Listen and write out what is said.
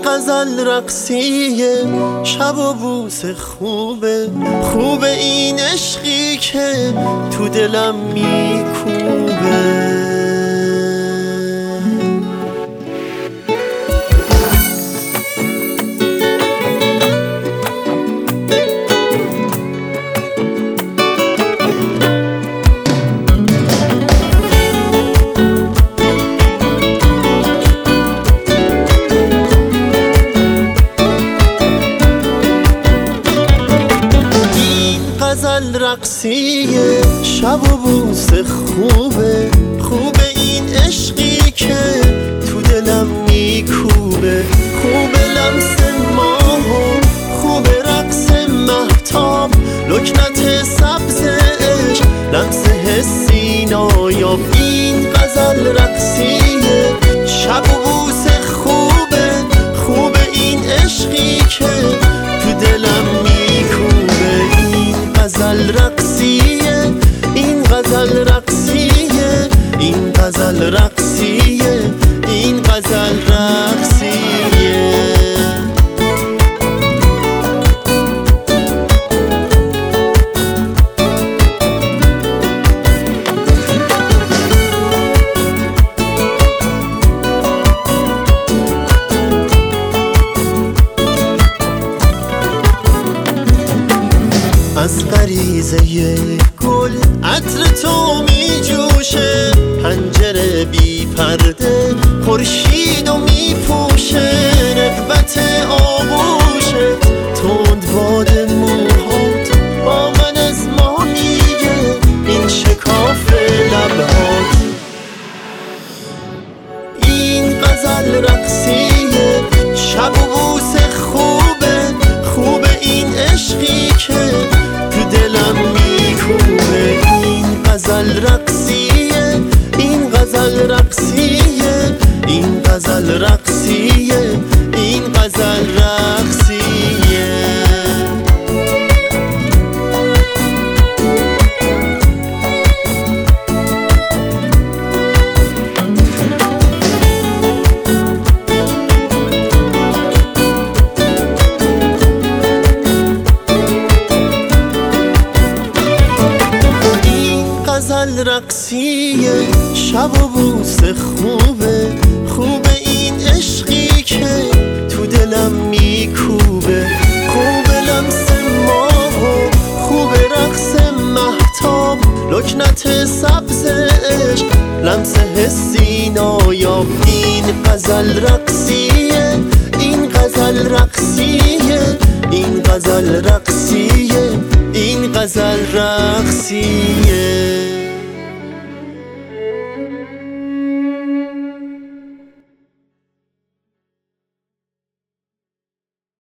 غزل رقصیه، شب و بوس خوبه، خوبه این عشقی که تو دلم میکوبه. غزل رقصیه، شب و بوس خوبه، خوبه این عشقی که تو دلم میکوبه. خوبه لمس ماه و خوبه رقص مهتاب، لکنت سبز عشق، لمس حسی نایاب. این غزل رقصیه، شب و بوس خوبه، خوبه این عشقی که تو دلم میکوبه. غزل رقصیه، این غزل رقصیه، این غزل رقصیه، این غزل رقصیه. از غریزه گل عطر تو می جوشه، پنجره بی پرده خورشید و می پوشه. رغبت آغوشه تند باد موهات، با من از ما میگه این شکاف لبهات. این غزل رقصیه، شب و بوس خوبه، خوبه این عشقی که دلم میکوبه. این غزل رقصیه، این غزل رقصیه، این غزل رقصیه، این غزل رقصیه. غزل رقصیه، شب و بوس خوبه، خوبه این عشقی که تو دلم میکوبه. خوبه لمس ماه و خوبه رقص مهتاب، لکنت سبز عشق، لمس حسی نایاب. این غزل رقصیه، این غزل رقصیه، این غزل رقصیه، این غزل رقصیه.